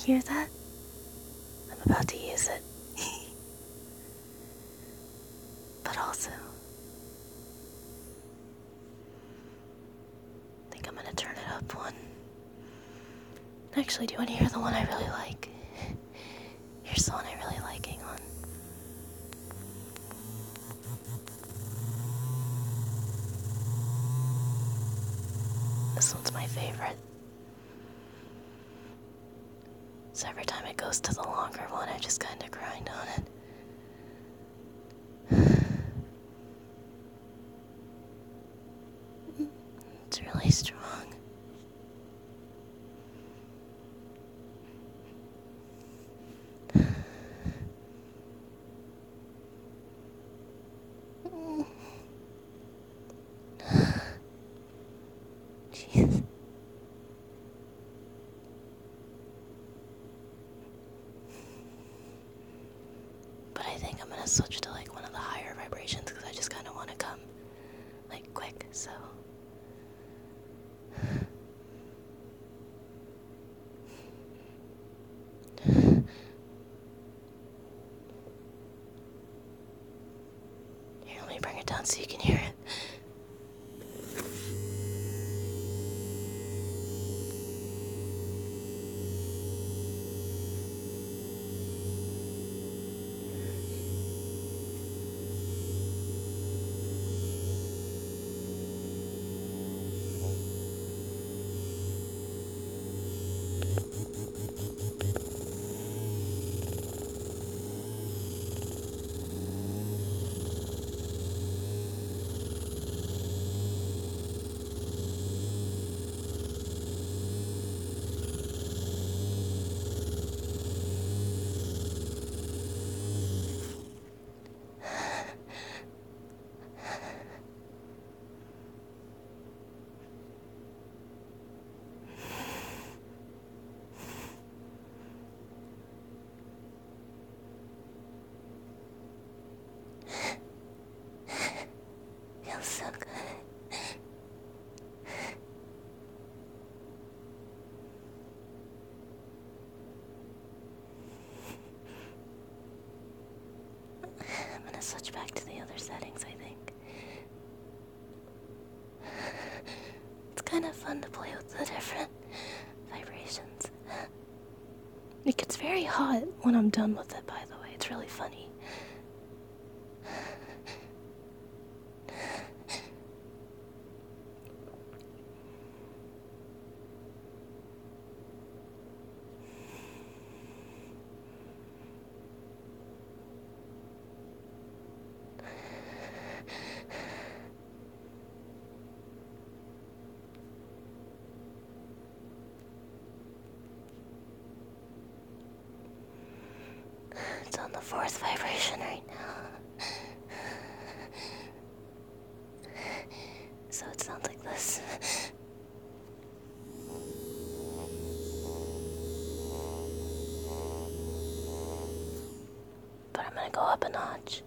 hear that? I'm about to use it. But also, I think I'm gonna turn it up one. Actually, do you want to hear the one I really like? Here's the one I really like, hang on. This one's my favorite. So every time it goes to the longer one, I just kind of grind on it. It's really strong. Jeez. But I think I'm gonna switch to like one of the higher vibrations because I just kind of want to come like quick, so. Here, let me bring it down so you can hear it. Feels so good. I'm gonna switch back to the other settings, I think. It's kind of fun to play with the different vibrations. It gets very hot when I'm done with it, by the way. It's really funny. It's on the 4th vibration right now. So it sounds like this. But I'm gonna go up a notch.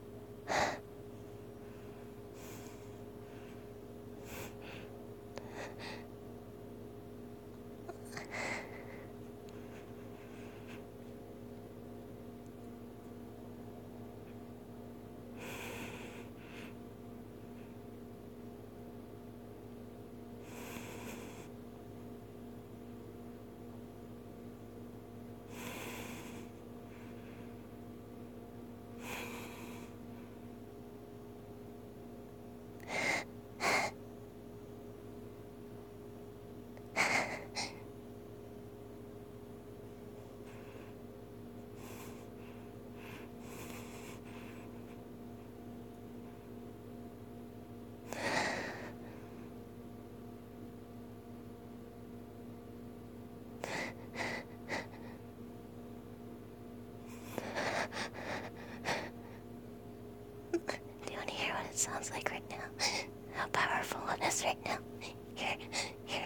Do you want to hear what it sounds like right now? How powerful it is right now. Here, here.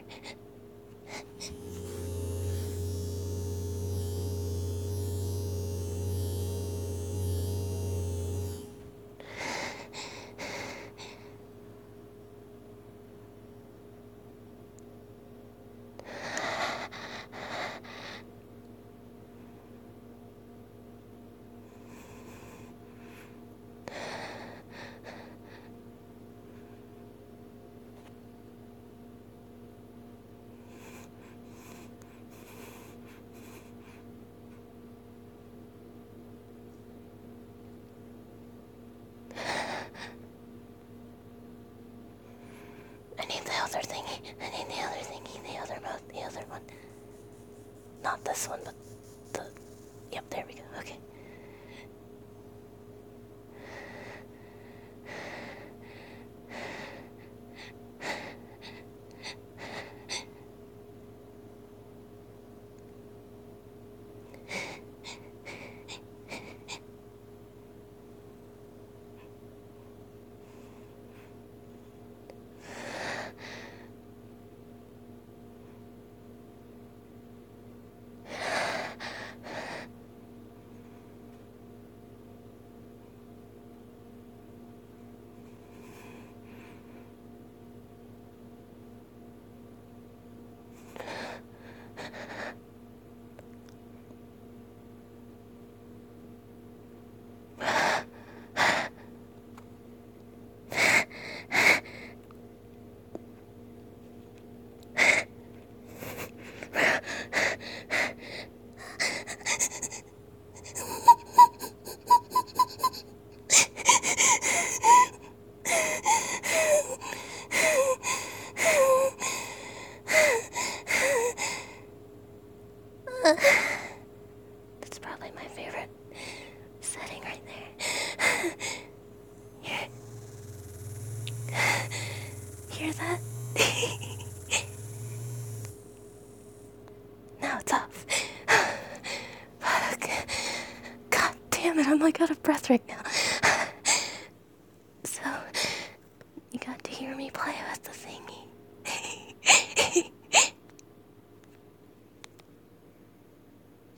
need the other thingy, the other mouth, the other one. Not this one, but the... Yep, there we go, okay. That's probably my favorite setting right there. Here. Hear that? Now it's off. Fuck. God damn it, I'm like out of breath right now. So, you got to hear me play with the thingy.